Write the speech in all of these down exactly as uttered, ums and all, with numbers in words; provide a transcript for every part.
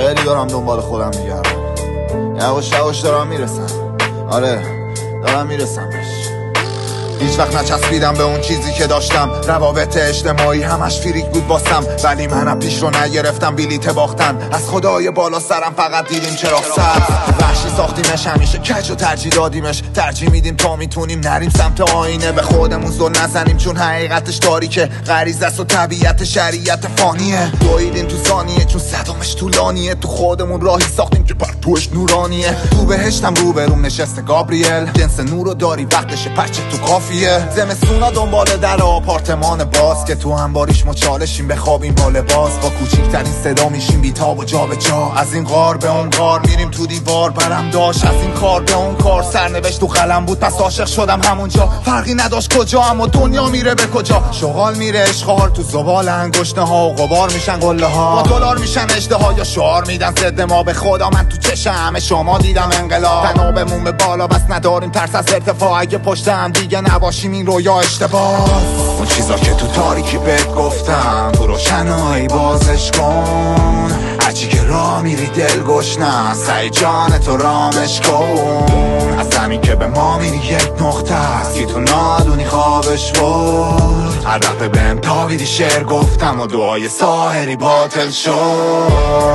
خیلی دارم دنبال خودم میگردم، یواش یواش دارم میرسم. آره دارم میرسم بهش. هیچ وقت نچسبیدم به اون چیزی که داشتم، روابط اجتماعی همش فریک بود باسم، ولی منم پیش رو نگرفتم بلیت باختن. از خدای بالا سرم فقط دیدیم چراغ سبز، وحشی ساختیمش همیشه کج و ترجیح دادیمش. ترجیح میدیم تا میتونیم نریم سمت آینه، به خودمون زل نزنیم چون حقیقتش تاریکه. غریزه است و طبیعت شریعت فانیه، دویدیم تو ثانیه چون صدامش طولانیه. تو خودمون راهی ساختیم که پرتوش نورانیه. تو بهشتم رو بروم نشسته گابریل، جنس نورو داری وقتشه پرچه تو کافیه. زمستونا دنبال در آپارتمان باز که تو هم باریش مچالشیم بخوابیم با لباس. با کوچیکترین صدا میشیم بیتاب و جا به جا، از این غار به اون غار میریم تو دیوار برم داشت. از این کار به اون کار سرنوشت تو قلم بود، پس عاشق شدم همونجا. فرقی نداشت کجا اما دنیا میره به کجا. شغال میره اشغال تو زبال انگشته ها و غبار میشن قله ها، با دلار میشن اجده ها یا شعار میدن ضد ما. به خدا من تو چشم شما دیدم انقلاب، تنابمون به بالا بس نداریم ترس از ارتفاع. اگه پشت هم دیگه نباشیم این رویا اشتباه. اون چیزا که تو تاریکی بهت گفتم تو روشنایی بازش کن. هرچی که راه میری دل گشنه سعی جان تو رامش کن. از زمین که به ما میری یک نقطه است که تو نادونی خوابش بود. هر دفعه بهم تابیدی شعر گفتم و دعای ساحری باطل شد.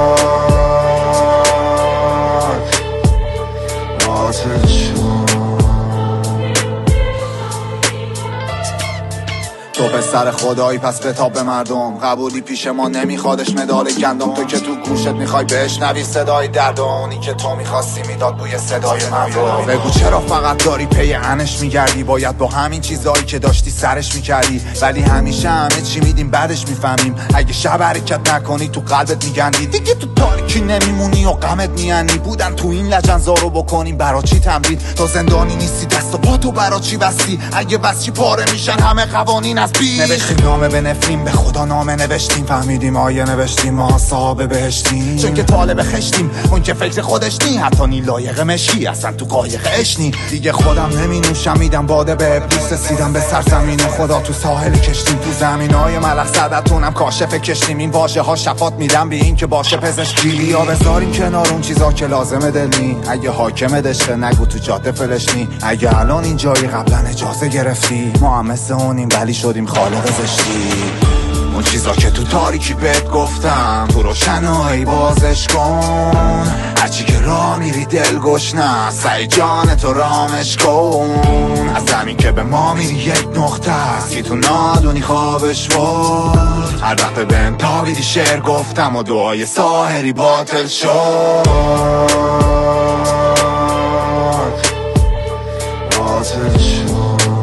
باطل شد. تو پسر خدایی پس بتاب به مردم، قبولی پیش ما نمیخوادش مدال گندم. تو که تو گوشت میخوای بشنوی صدای درد، اونی که تو میخواستی میداد بوی صدای مردم. بگو چرا فقط داری پی انش میگردی، باید با همین چیزایی که داشتی سرش میکردی. ولی همیشه همه چی میدیم بعدش میفهمیم، اگه شب حرکت نکنی تو قلبت میگندی. دیگه تو تاریکی نمیمونی و غمت میانی. بودن تو این لجنزارو بکنیم برا چی تمرین، تو زندانی نیستی دست و پا تو برا چی بستی. اگه بس چی پاره میشن همه قوانین از بی. نوشتیم نامه به نفرین، به خدا نامه نوشتیم، فهمیدیم آیه نوشتیم ما صاحب بهشتیم. چون که طالب خشتیم اون که فکر خودش نی، حتی نی لایق مشی اصلا تو قایق اشنی. دیگه خودم نمی نوشم میدم باده به ابلیس، رسیدم به سرزمین خدا تو ساحل کشتیم. تو زمینای ملخ صدتونم کاشف کشتیم، این واژه ها شفات میدم بی این که باشه پزشکی. یا بذاریم کنار اون چیزا که لازمه دل نی، اگه حاکم دشته نگو تو جاده فلش نی. اگه الان این جایی قبلا اجازه گرفتی، ما هم مثل اونیم ولی شدیم خالق زشتی. اون چیزا که تو تاریکی بهت گفتم تو روشنایی بازش کن. هرچی که راه میری دل گشنه سعی جان تو رامش کن. از زمین که به ما میری یک نقطه است که تو نادونی خوابش بود. هر دفعه بهم تابیدی شعر گفتم و دعای ساحری باطل شد. باطل شد.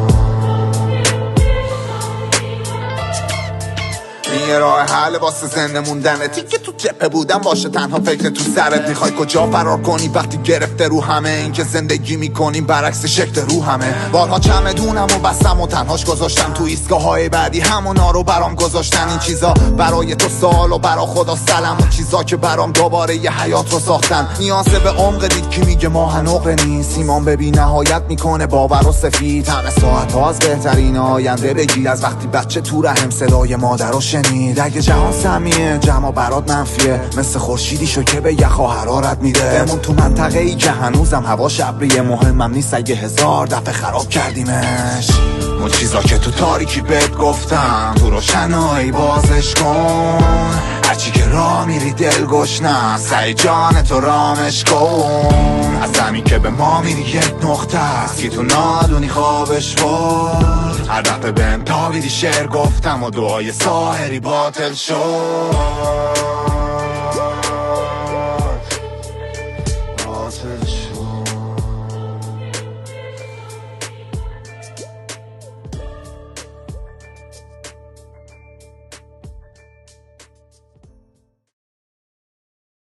یه راه حل واسه زنده موندنه، تیکه تو جبهه بودم باشه تنها فکر تو سرت. میخوای کجا فرار کنی وقتی گرفته رو همه این که زندگی میکنیم برعکس شکل رو همه. بارها چمدونم و بستم و تنهاش گذاشتم تو ایستگاه های بعدی، همونا رو برام گذاشتن. این چیزا برای تو سوال و برا خدا سلام، اون چیزا که برام دوباره یه حیات رو ساختن. نیازه به عمق دید که میگه ماه نقره نیست، ایمان به بی نهایت میکنه باور و سفید. همه ساعت ها از بهترین آینده بگیر، از وقتی بچه تو رحم صدای مادر رو شنید. اگه جهان سمیه جمع برات منفیه، مثل خورشیدی شو که به یخ و حرارت میده. بمون تو منطقه ای که هنوزم هوا شبریه، مهمم نیست اگه هزار دفعه خراب کردیمش. اون چیزا که تو تاریکی بهت گفتم تو روشنایی بازش کن. هرچی که راه میری دل گشنه سعی جان تو رامش کن. از زمین که به ما میری یک نقطه است که تو نادونی خوابش بود. هر دفعه بهم تابیدی شعر گفتم و دعای ساحری باطل شد.